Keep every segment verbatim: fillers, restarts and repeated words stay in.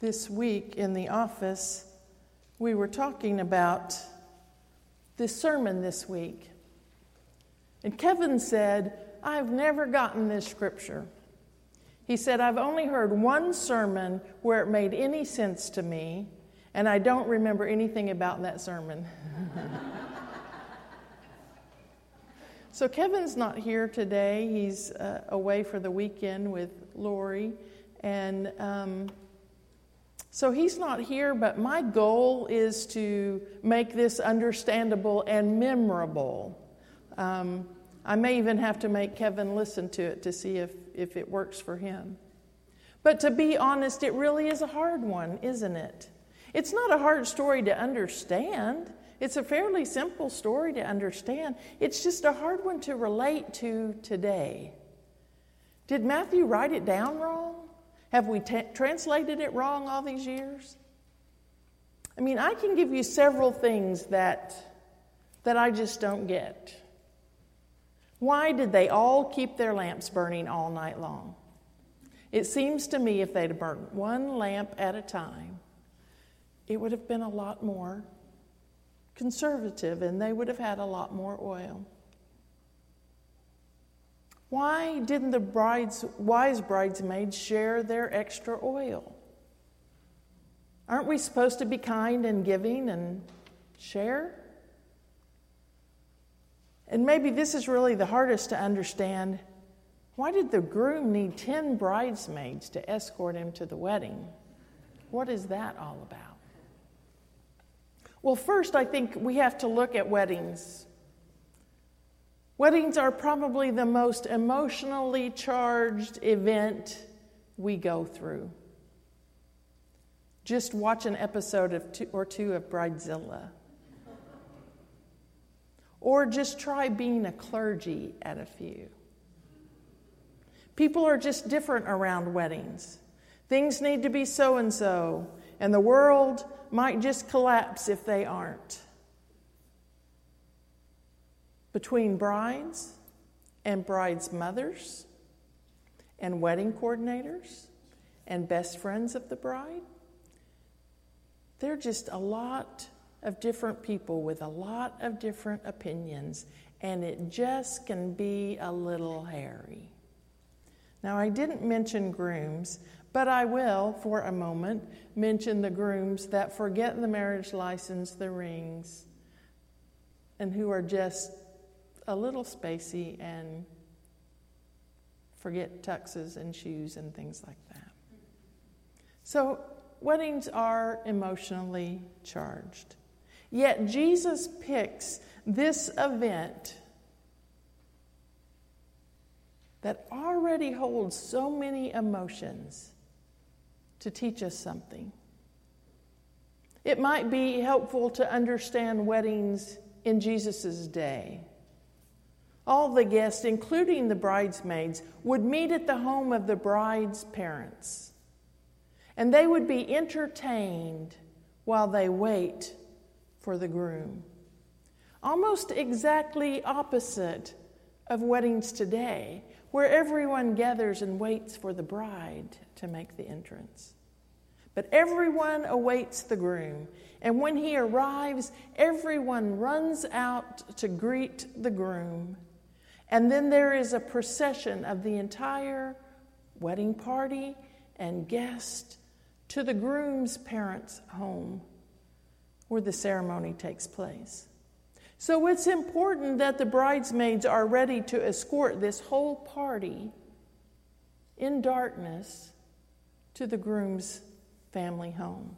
This week in the office, we were talking about this sermon this week. And Kevin said, I've never gotten this scripture. He said, I've only heard one sermon where it made any sense to me, and I don't remember anything about that sermon. So Kevin's not here today. He's uh, away for the weekend with Lori. And um, so he's not here, but my goal is to make this understandable and memorable. Um, I may even have to make Kevin listen to it to see if, if it works for him. But to be honest, it really is a hard one, isn't it? It's not a hard story to understand. It's a fairly simple story to understand. It's just a hard one to relate to today. Did Matthew write it down wrong? Have we t- translated it wrong all these years? I mean, I can give you several things that, that I just don't get. Why did they all keep their lamps burning all night long? It seems to me if they'd burnt one lamp at a time, it would have been a lot more conservative and they would have had a lot more oil. Why didn't the brides, wise bridesmaids share their extra oil? Aren't we supposed to be kind and giving and share? And maybe this is really the hardest to understand. Why did the groom need ten bridesmaids to escort him to the wedding? What is that all about? Well, first, I think we have to look at weddings. Weddings are probably the most emotionally charged event we go through. Just watch an episode of two or two of Bridezilla. Or just try being a clergy at a few. People are just different around weddings. Things need to be so-and-so, and the world might just collapse if they aren't. Between brides and brides' mothers and wedding coordinators and best friends of the bride, there are just a lot of different people with a lot of different opinions, and it just can be a little hairy. Now, I didn't mention grooms, but I will, for a moment, mention the grooms that forget the marriage license, the rings, and who are just a little spacey and forget tuxes and shoes and things like that. So, weddings are emotionally charged. Yet Jesus picks this event that already holds so many emotions to teach us something. It might be helpful to understand weddings in Jesus' day. All the guests, including the bridesmaids, would meet at the home of the bride's parents. And they would be entertained while they wait for the groom. Almost exactly opposite of weddings today, where everyone gathers and waits for the bride to make the entrance. But everyone awaits the groom, and when he arrives, everyone runs out to greet the groom. And then there is a procession of the entire wedding party and guest to the groom's parents' home, where the ceremony takes place. So it's important that the bridesmaids are ready to escort this whole party in darkness to the groom's family home.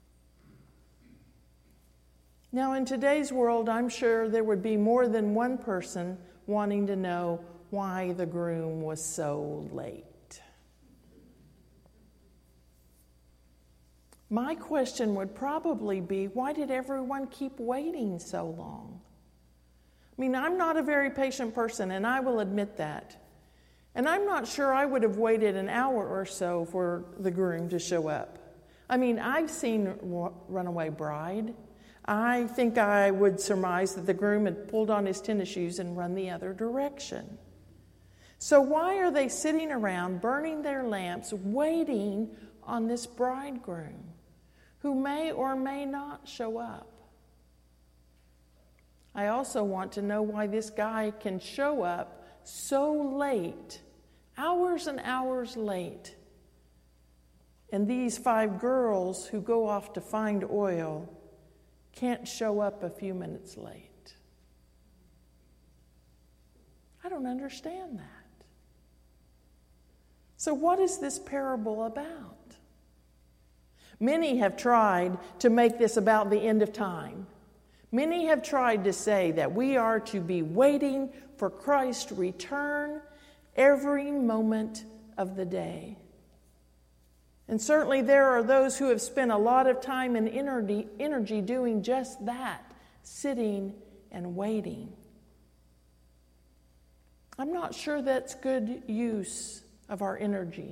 Now, in today's world, I'm sure there would be more than one person wanting to know why the groom was so late. My question would probably be, why did everyone keep waiting so long? I mean, I'm not a very patient person, and I will admit that. And I'm not sure I would have waited an hour or so for the groom to show up. I mean, I've seen Runaway Bride. I think I would surmise that the groom had pulled on his tennis shoes and run the other direction. So why are they sitting around burning their lamps, waiting on this bridegroom who may or may not show up. I also want to know why this guy can show up so late, hours and hours late, and these five girls who go off to find oil can't show up a few minutes late. I don't understand that. So what is this parable about? Many have tried to make this about the end of time. Many have tried to say that we are to be waiting for Christ's return every moment of the day. And certainly there are those who have spent a lot of time and energy, energy doing just that, sitting and waiting. I'm not sure that's good use of our energy.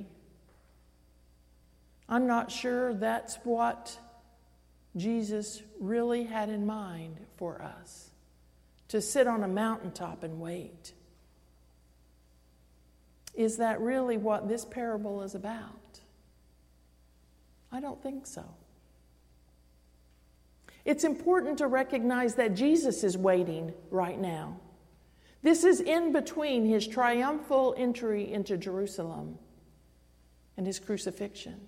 I'm not sure that's what Jesus really had in mind for us, to sit on a mountaintop and wait. Is that really what this parable is about? I don't think so. It's important to recognize that Jesus is waiting right now. This is in between his triumphal entry into Jerusalem and his crucifixion.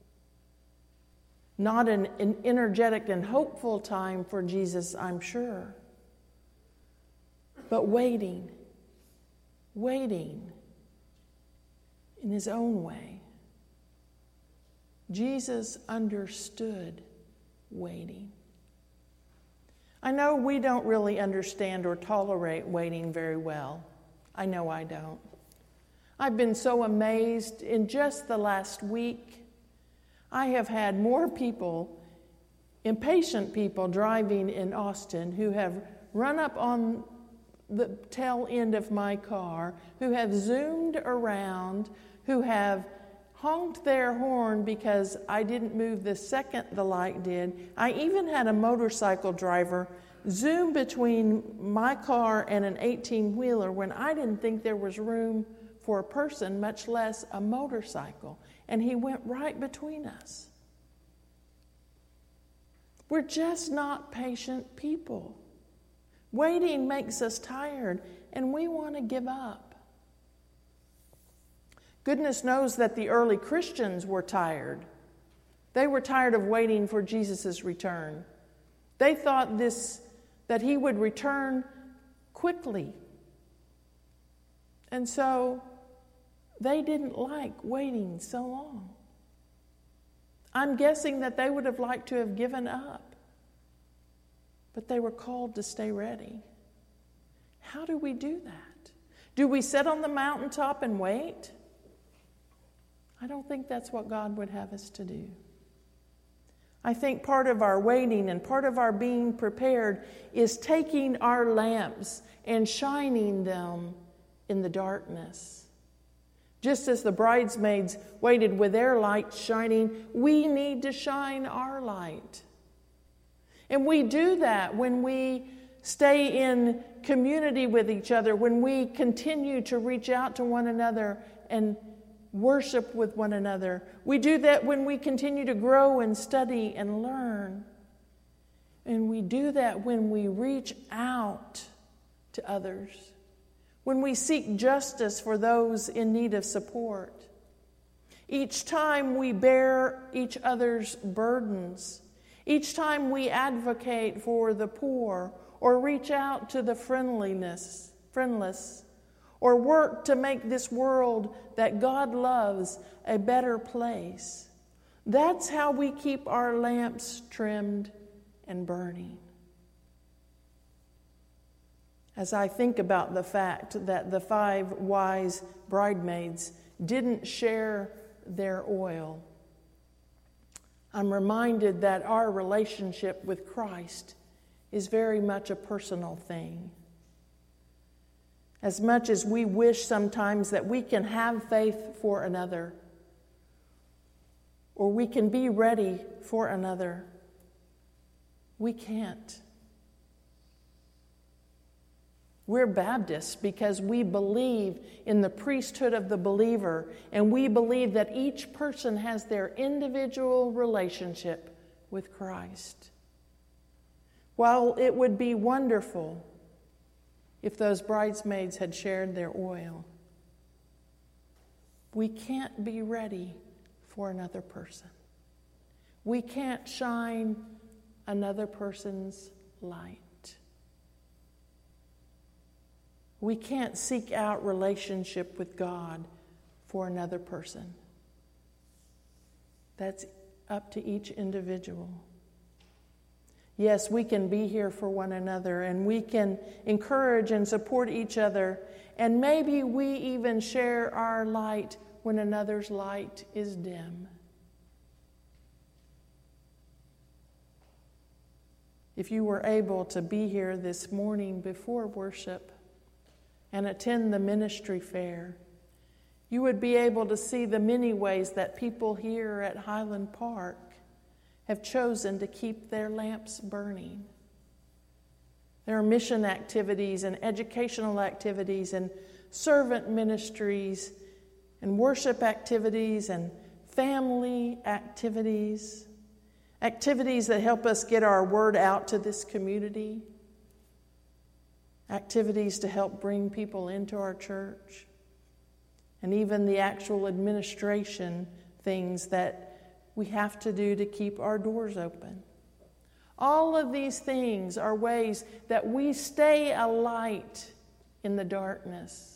Not an, an energetic and hopeful time for Jesus, I'm sure. But waiting, waiting in his own way. Jesus understood waiting. I know we don't really understand or tolerate waiting very well. I know I don't. I've been so amazed in just the last week. I have had more people, impatient people driving in Austin who have run up on the tail end of my car, who have zoomed around, who have honked their horn because I didn't move the second the light did. I even had a motorcycle driver zoom between my car and an eighteen-wheeler when I didn't think there was room for a person, much less a motorcycle. And he went right between us. We're just not patient people. Waiting makes us tired, and we want to give up. Goodness knows that the early Christians were tired. They were tired of waiting for Jesus' return. They thought this that he would return quickly. And so they didn't like waiting so long. I'm guessing that they would have liked to have given up. But they were called to stay ready. How do we do that? Do we sit on the mountaintop and wait? I don't think that's what God would have us to do. I think part of our waiting and part of our being prepared is taking our lamps and shining them in the darkness. Just as the bridesmaids waited with their light shining, we need to shine our light. And we do that when we stay in community with each other, when we continue to reach out to one another and worship with one another. We do that when we continue to grow and study and learn. And we do that when we reach out to others, when we seek justice for those in need of support. Each time we bear each other's burdens, each time we advocate for the poor or reach out to the friendliness, friendless, or work to make this world that God loves a better place. That's how we keep our lamps trimmed and burning. As I think about the fact that the five wise bridesmaids didn't share their oil, I'm reminded that our relationship with Christ is very much a personal thing. As much as we wish sometimes that we can have faith for another, or we can be ready for another, we can't. We're Baptists because we believe in the priesthood of the believer, and we believe that each person has their individual relationship with Christ. While it would be wonderful if those bridesmaids had shared their oil, we can't be ready for another person. We can't shine another person's light. We can't seek out relationship with God for another person. That's up to each individual. Yes, we can be here for one another, and we can encourage and support each other, and maybe we even share our light when another's light is dim. If you were able to be here this morning before worship and attend the ministry fair, you would be able to see the many ways that people here at Highland Park have chosen to keep their lamps burning. There are mission activities and educational activities and servant ministries and worship activities and family activities, activities that help us get our word out to this community, activities to help bring people into our church, and even the actual administration things that we have to do to keep our doors open. All of these things are ways that we stay a light in the darkness.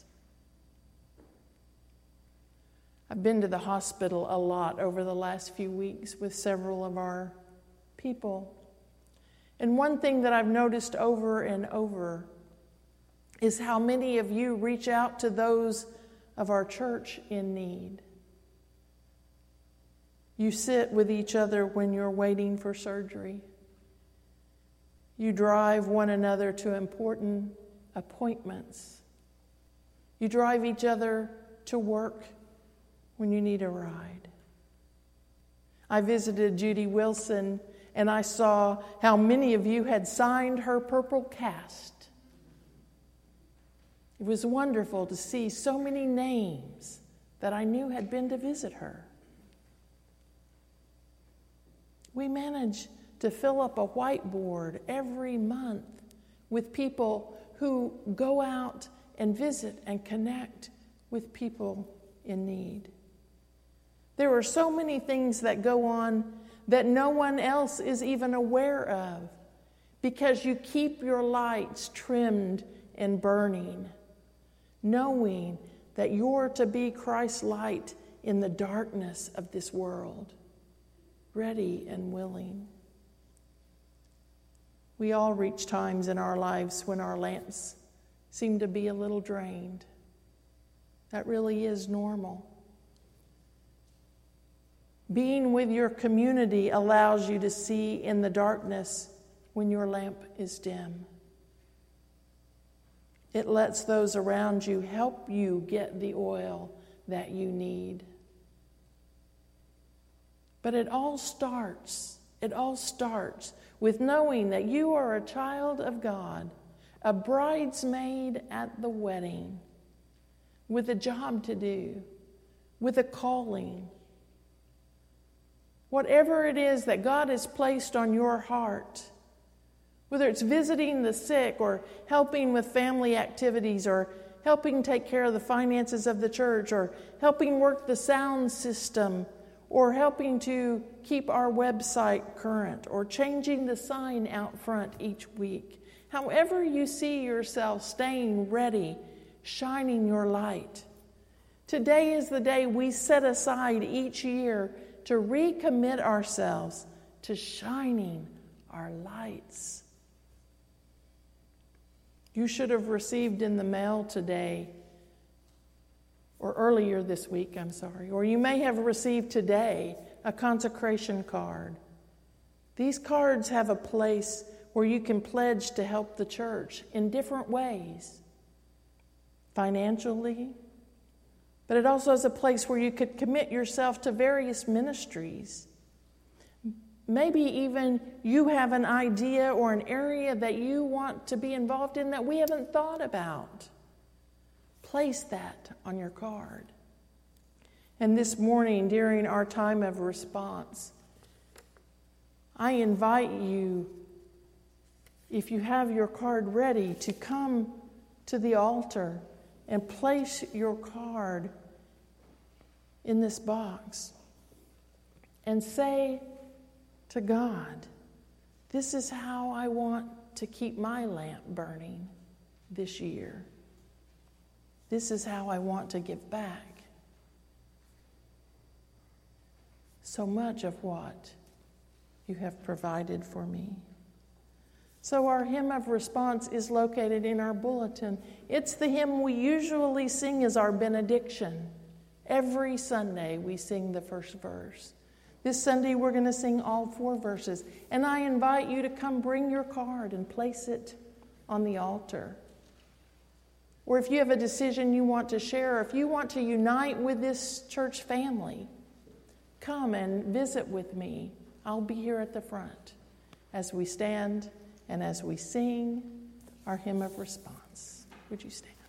I've been to the hospital a lot over the last few weeks with several of our people. And one thing that I've noticed over and over is how many of you reach out to those of our church in need. You sit with each other when you're waiting for surgery. You drive one another to important appointments. You drive each other to work when you need a ride. I visited Judy Wilson, and I saw how many of you had signed her purple cast. It was wonderful to see so many names that I knew had been to visit her. We manage to fill up a whiteboard every month with people who go out and visit and connect with people in need. There are so many things that go on that no one else is even aware of because you keep your lights trimmed and burning, knowing that you're to be Christ's light in the darkness of this world, ready and willing. We all reach times in our lives when our lamps seem to be a little drained. That really is normal. Being with your community allows you to see in the darkness when your lamp is dim. It lets those around you help you get the oil that you need. But it all starts, it all starts with knowing that you are a child of God, a bridesmaid at the wedding, with a job to do, with a calling. Whatever it is that God has placed on your heart, whether it's visiting the sick or helping with family activities or helping take care of the finances of the church or helping work the sound system or helping to keep our website current or changing the sign out front each week. However you see yourself staying ready, shining your light. Today is the day we set aside each year to recommit ourselves to shining our lights. You should have received in the mail today, or earlier this week, I'm sorry, or you may have received today a consecration card. These cards have a place where you can pledge to help the church in different ways, financially, but it also is a place where you could commit yourself to various ministries. maybe even you have an idea or an area that you want to be involved in that we haven't thought about. Place that on your card. And this morning, during our time of response, I invite you, if you have your card ready, to come to the altar and place your card in this box and say to God, this is how I want to keep my lamp burning this year. This is how I want to give back so much of what you have provided for me. So our hymn of response is located in our bulletin. It's the hymn we usually sing as our benediction. Every Sunday we sing the first verse. This Sunday we're going to sing all four verses. And I invite you to come bring your card and place it on the altar. Or if you have a decision you want to share, or if you want to unite with this church family, come and visit with me. I'll be here at the front as we stand and as we sing our hymn of response. Would you stand?